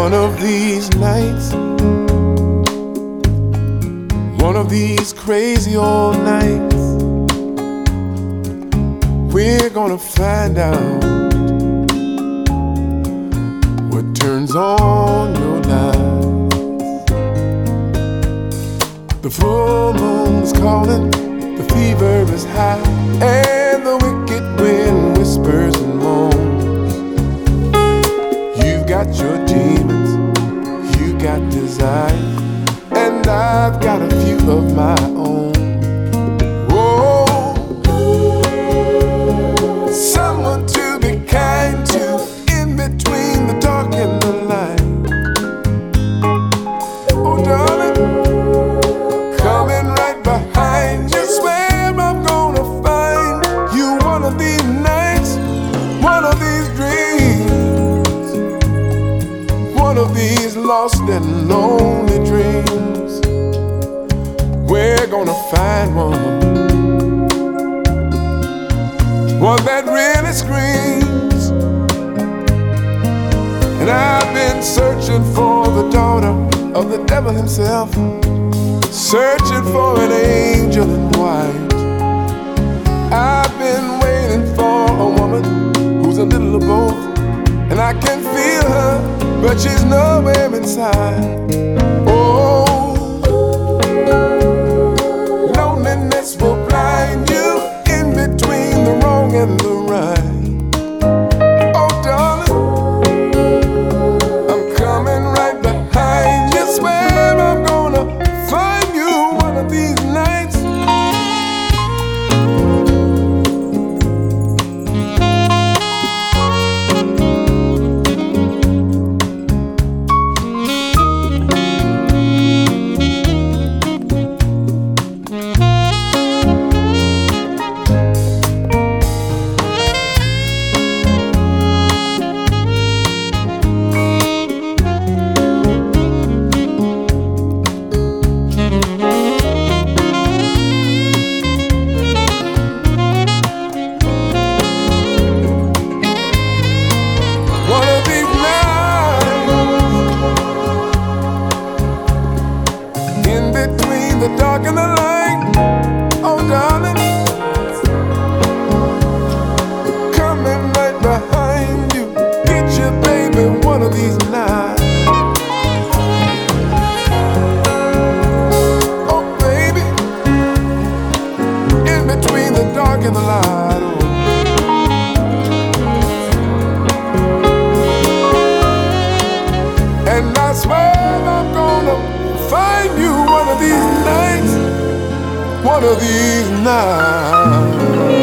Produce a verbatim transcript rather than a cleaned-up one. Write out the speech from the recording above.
One of these nights, one of these crazy old nights, we're gonna find out what turns on your lights. The full moon's calling, the fever is high, and the wicked wind whispers and moans. You've got your demons, you got desire, and I've got a few of my own. Whoa, someone to be kind to in between the dark and the light. Oh darling, coming right behind you, swear I'm gonna find you one of these nights, one of these dreams, one of these lost and lonely dreams. We're gonna find one, one that really screams. And I've been searching for the daughter of the devil himself, searching for an angel in white. I've been waiting for a woman who's a little of both, and I can feel her, but she's nowhere inside. Oh, loneliness will blind you in between the wrong and the right. Oh darling, I'm coming right behind you, swear I'm gonna find you one of these nights. The dark and the light, oh darling, coming right behind you, get you baby one of these nights. Oh baby, in between the dark and the light, oh. And I swear I'm gonna find you one of these nights, one of these nights.